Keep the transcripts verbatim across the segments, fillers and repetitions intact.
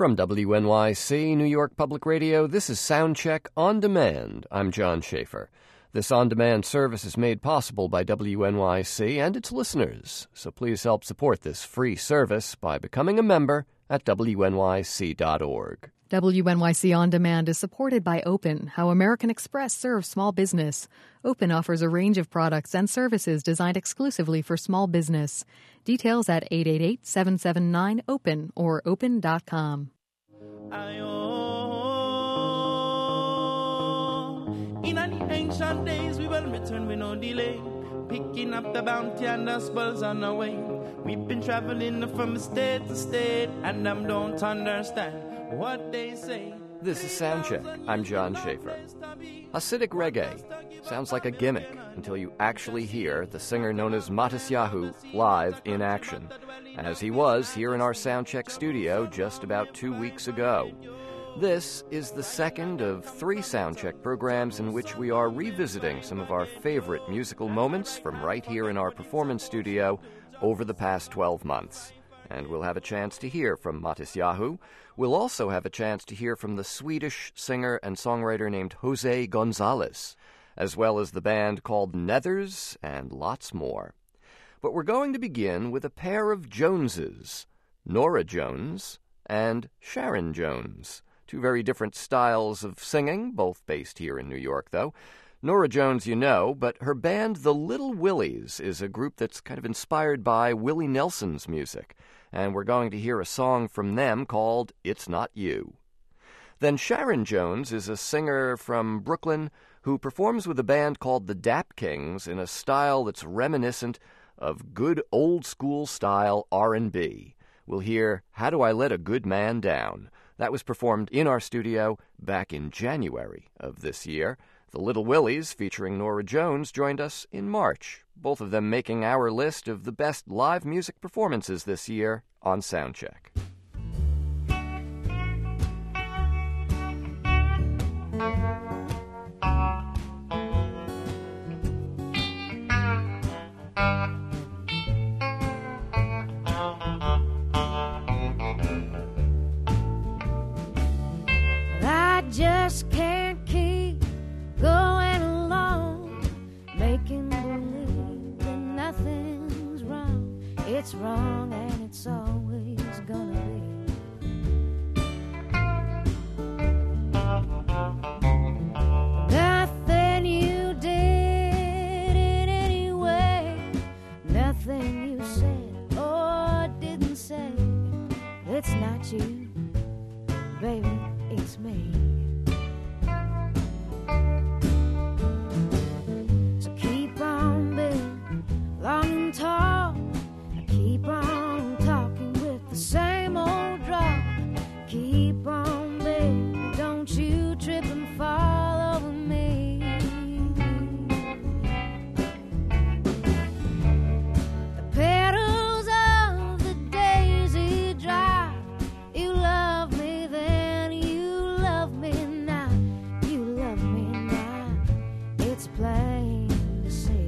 From W N Y C, New York Public Radio, this is Soundcheck On Demand. I'm John Schaefer. This on-demand service is made possible by W N Y C and its listeners, so please help support this free service by becoming a member at W N Y C dot org. W N Y C On Demand is supported by Open, how American Express serves small business. Open offers a range of products and services designed exclusively for small business. Details at eight eight eight, seven seven nine, open or open dot com. In the ancient days, we will return with no delay, picking up the bounty and the spoils on our way. We've been traveling from state to state, and I don't understand what they say. This is Soundcheck. I'm John Schaefer. Hasidic reggae sounds like a gimmick until you actually hear the singer known as Matisyahu live in action, as he was here in our Soundcheck studio just about two weeks ago. This is the second of three Soundcheck programs in which we are revisiting some of our favorite musical moments from right here in our performance studio over the past twelve months. And we'll have a chance to hear from Matisyahu. We'll also have a chance to hear from the Swedish singer and songwriter named Jose Gonzalez, as well as the band called Nethers, and lots more. But we're going to begin with a pair of Joneses, Norah Jones and Sharon Jones. Two very different styles of singing, both based here in New York, though. Norah Jones, you know, but her band, the Little Willies, is a group that's kind of inspired by Willie Nelson's music, and we're going to hear a song from them called It's Not You. Then Sharon Jones is a singer from Brooklyn who performs with a band called the Dap Kings in a style that's reminiscent of good old-school style R and B. We'll hear How Do I Let a Good Man Down? That was performed in our studio back in January of this year. The Little Willies, featuring Norah Jones, joined us in March, both of them making our list of the best live music performances this year on Soundcheck. I just can't keep going along, making believe that nothing's wrong. It's wrong and it's always gonna be. Nothing you did in any way, nothing you said or didn't say. It's not you, baby, it's me. Long and tall, keep on talking with the same old draw. Keep on, baby, don't you trip and fall over me. The petals of the daisy dry. You love me then, you love me now. You love me now, it's plain to see.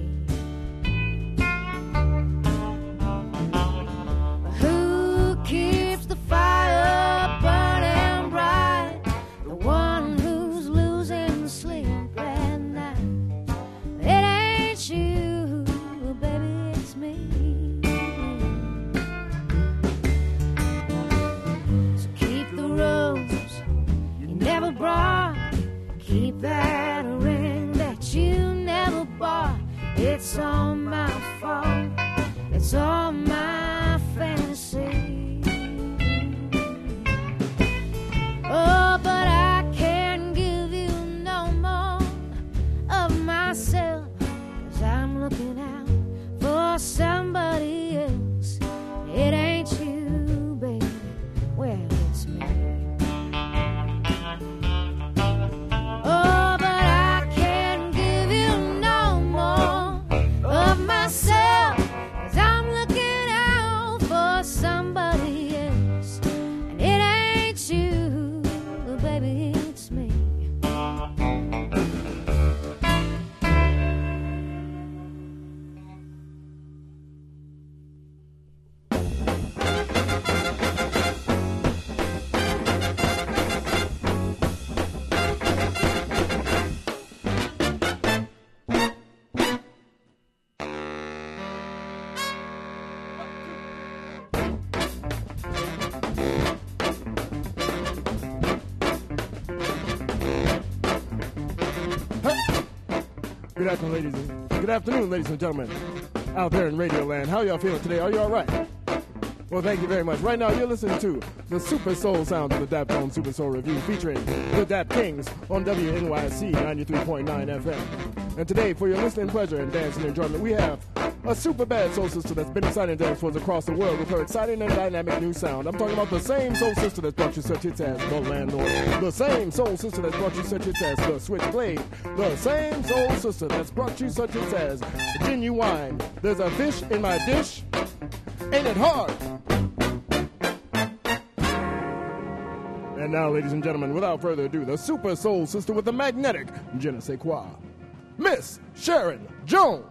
Keeps the fire burning bright, the one who's losing sleep at night. It ain't you, baby, it's me. So keep the rose you never brought, keep that ring that you never bought. It's all my fault, it's all my fantasy. Oh, but I can't give you no more of myself, 'cause I'm looking out for somebody else. It ain't you, baby, well, it's me. Oh, but I can't give you no more of myself, 'cause I'm looking out for somebody else. And it ain't you, baby, it's me. Good afternoon, ladies and good afternoon, ladies and gentlemen, out there in Radio Land. How y'all feeling today? Are you all right? Well, thank you very much. Right now, you're listening to the Super Soul Sound of the Dap Tone Super Soul Review featuring the Dap Kings on W N Y C ninety-three point nine F M. And today, for your listening pleasure and dancing enjoyment, we have a super bad soul sister that's been exciting dance floors across the world with her exciting and dynamic new sound. I'm talking about the same soul sister that's brought you such hits as The Landlord, the same soul sister that's brought you such hits as The Switchblade, the same soul sister that's brought you such hits as Genuine. There's a fish in my dish. Ain't it hard? And now, ladies and gentlemen, without further ado, the super soul sister with the magnetic je ne sais quoi, Miss Sharon Jones.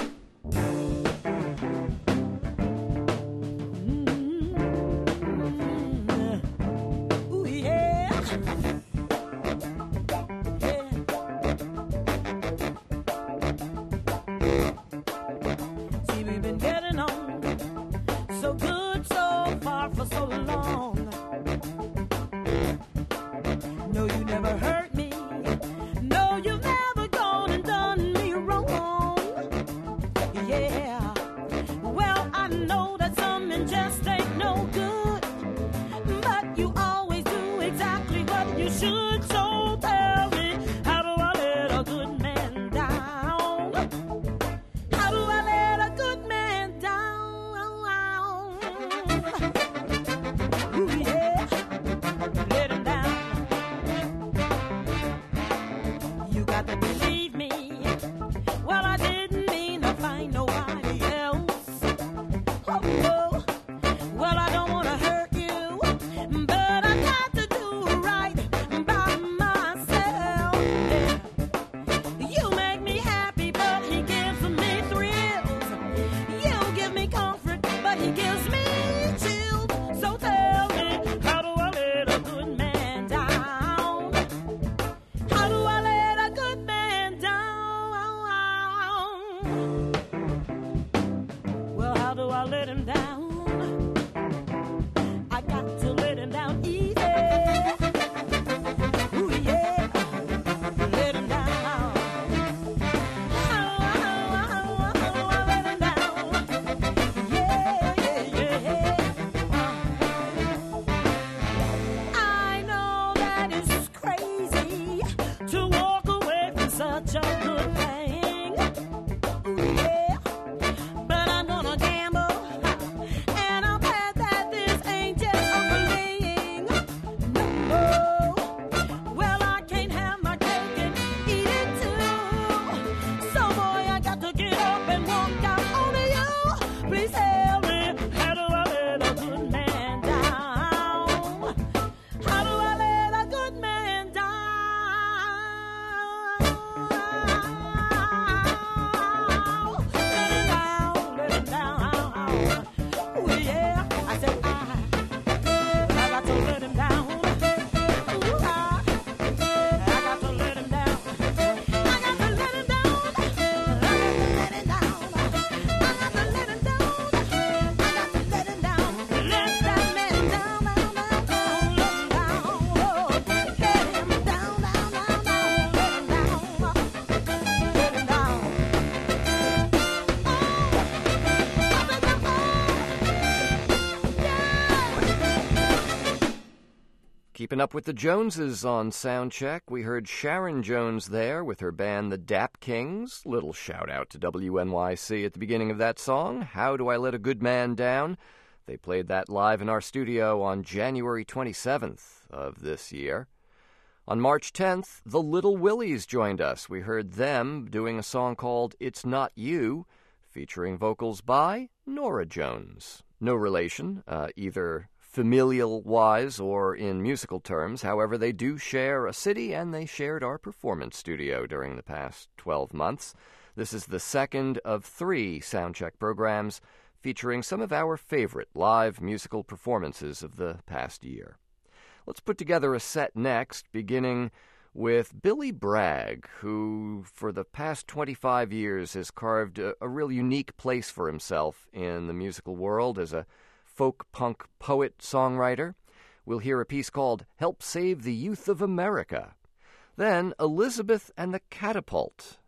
Keeping up with the Joneses on Soundcheck, we heard Sharon Jones there with her band The Dap Kings. Little shout-out to W N Y C at the beginning of that song, How Do I Let a Good Man Down? They played that live in our studio on January twenty-seventh of this year. On March tenth, the Little Willies joined us. We heard them doing a song called It's Not You, featuring vocals by Norah Jones. No relation, uh, either familial-wise or in musical terms. However, they do share a city, and they shared our performance studio during the past twelve months. This is the second of three Soundcheck programs featuring some of our favorite live musical performances of the past year. Let's put together a set next, beginning with Billy Bragg, who for the past twenty-five years has carved a, a real unique place for himself in the musical world as a folk-punk poet-songwriter. We'll hear a piece called Help Save the Youth of America. Then Elizabeth and the Catapult,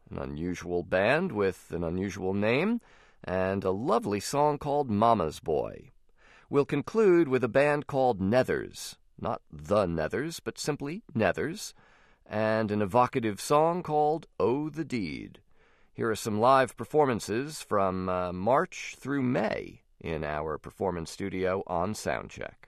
an unusual band with an unusual name, and a lovely song called Mama's Boy. We'll conclude with a band called Nethers, not the Nethers, but simply Nethers, and an evocative song called Oh the Deed. Here are some live performances from uh, March through May in our performance studio on Soundcheck.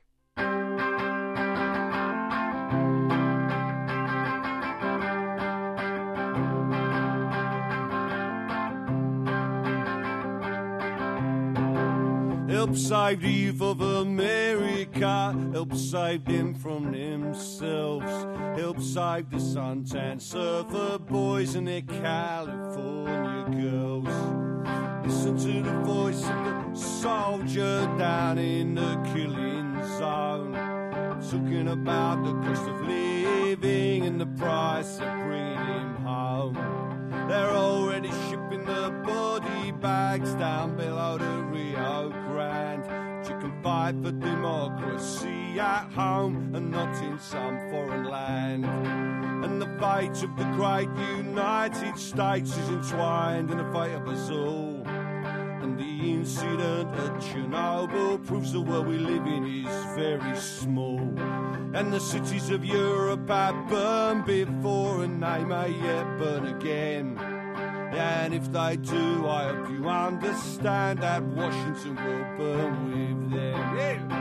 Help save the youth of America, help save them from themselves, help save the suntan surfer boys and their California girls. Listen to the voice of the soldier down in the killing zone, talking about the cost of living and the price of bringing him home. They're already shipping the body bags down below the Rio Grande. But you can fight for democracy at home and not in some foreign land. And the fate of the great United States is entwined in the fate of us all. And the incident at Chernobyl proves the world we live in is very small. And the cities of Europe have burned before and they may yet burn again. And if they do, I hope you understand that Washington will burn with them. Yeah.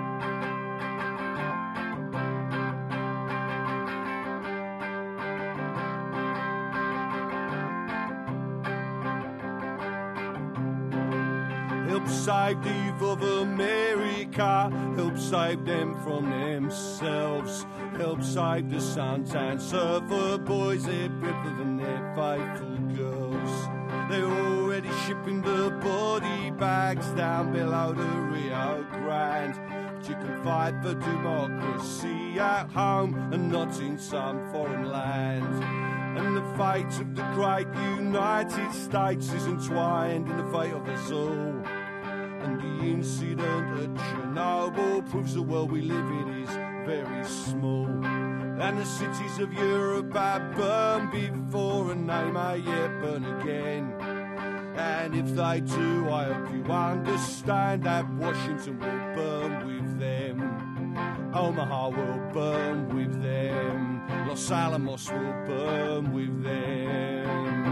Help save the youth of America, help save them from themselves, help save the suntan surfer boys, they're braver than their faithful girls. They're already shipping the body bags down below the Rio Grande. But you can fight for democracy at home and not in some foreign land. And the fate of the great United States is entwined in the fate of us all. And the incident at Chernobyl proves the world we live in is very small. And the cities of Europe have burned before and they may yet burn again. And if they do, I hope you understand that Washington will burn with them. Omaha will burn with them. Los Alamos will burn with them.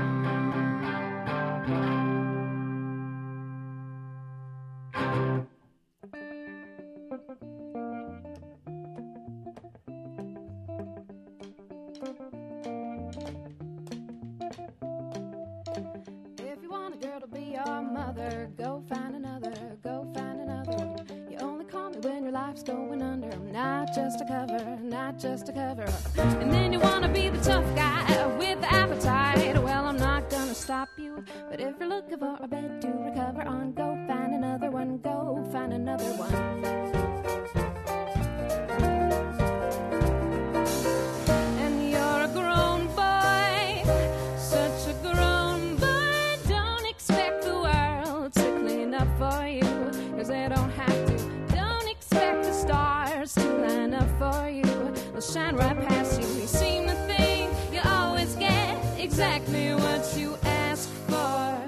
If you want a girl to be your mother, go find another, go find another. You only call me when your life's going under. I'm not just a cover, not just a cover up. And then you want to be the tough guy with the appetite. Well, I'm not gonna stop you, but if you're looking for a bed to recover on, go find another one, go find another one. For you, cause they don't have to. Don't expect the stars to line up for you. They'll shine right past you. You seem to think you always get exactly what you ask for.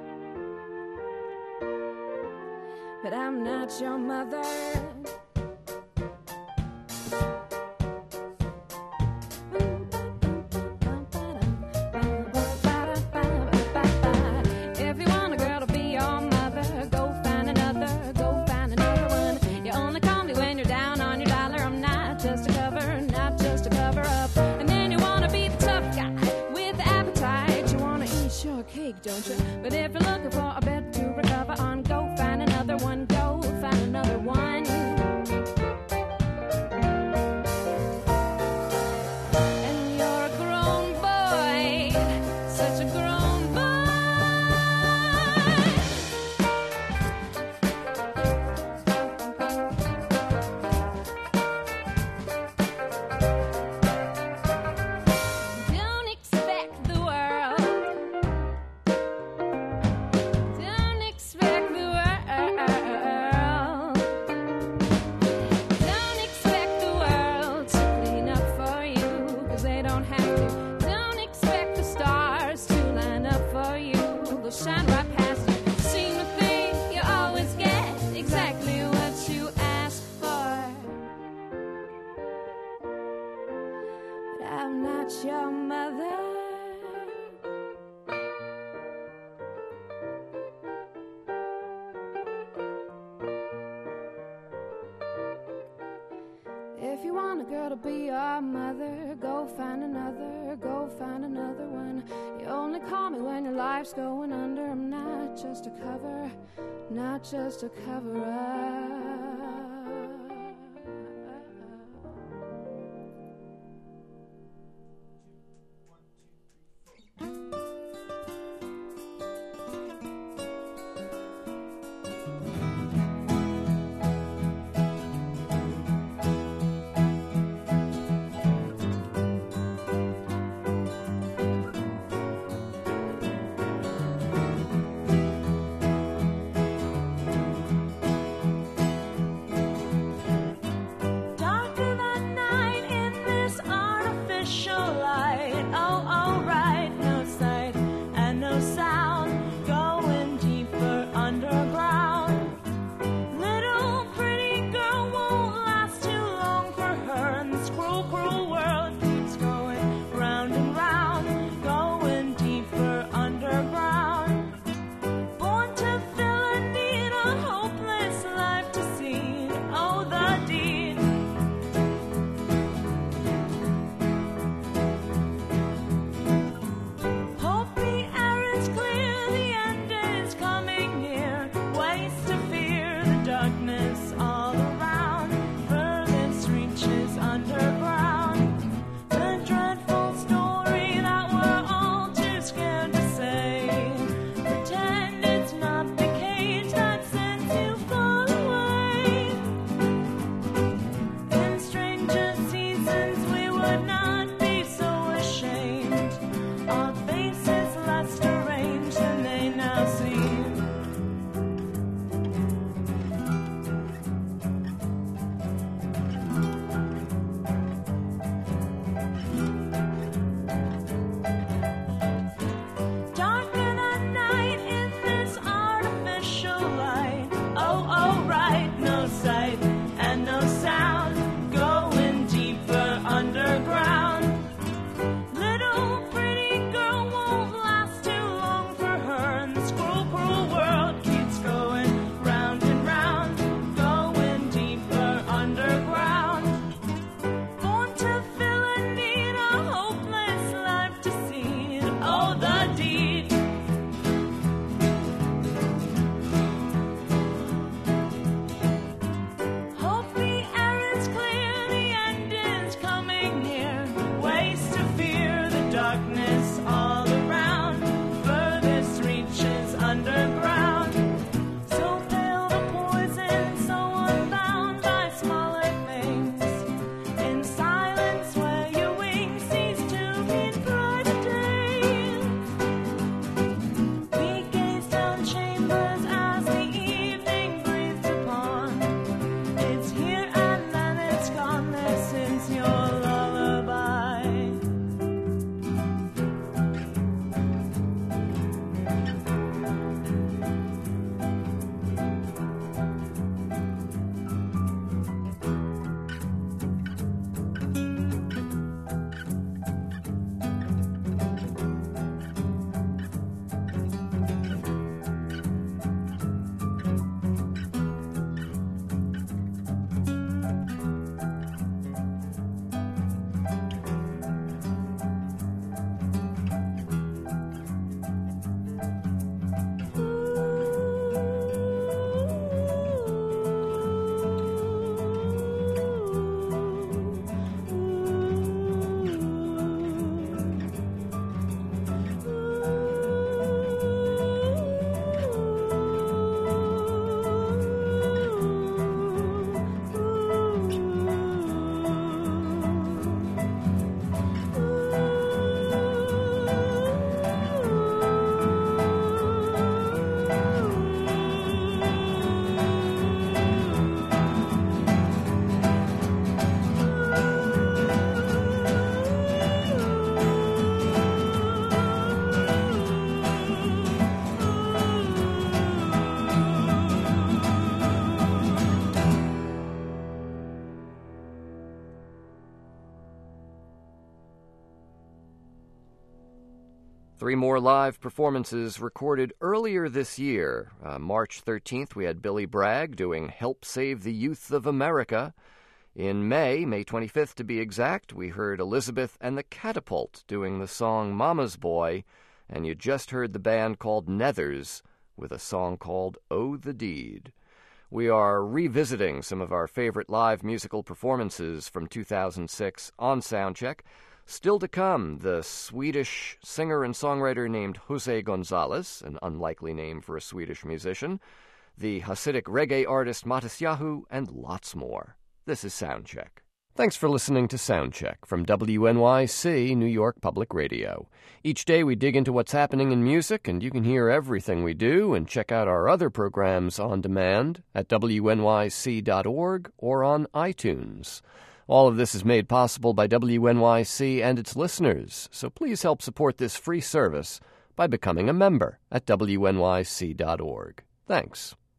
But I'm not your mother. Don't you? But if you're looking for a bed to recover on, go find another one, go find another one. And you're a grown boy, such a grown boy. Don't expect the world I'm not your mother. If you want a girl to be your mother, go find another, go find another one. You only call me when your life's going under. I'm not just a cover, not just a cover-up. Underground. Three more live performances recorded earlier this year. Uh, March thirteenth, we had Billy Bragg doing Help Save the Youth of America. In May, May twenty-fifth to be exact, we heard Elizabeth and the Catapult doing the song Mama's Boy, and you just heard the band called Nethers with a song called Oh the Deed. We are revisiting some of our favorite live musical performances from two thousand six on Soundcheck. Still to come, the Swedish singer and songwriter named Jose Gonzalez, an unlikely name for a Swedish musician, the Hasidic reggae artist Matisyahu, and lots more. This is Soundcheck. Thanks for listening to Soundcheck from W N Y C, New York Public Radio. Each day we dig into what's happening in music, and you can hear everything we do and check out our other programs on demand at W N Y C dot org or on iTunes. All of this is made possible by W N Y C and its listeners, so please help support this free service by becoming a member at W N Y C dot org. Thanks.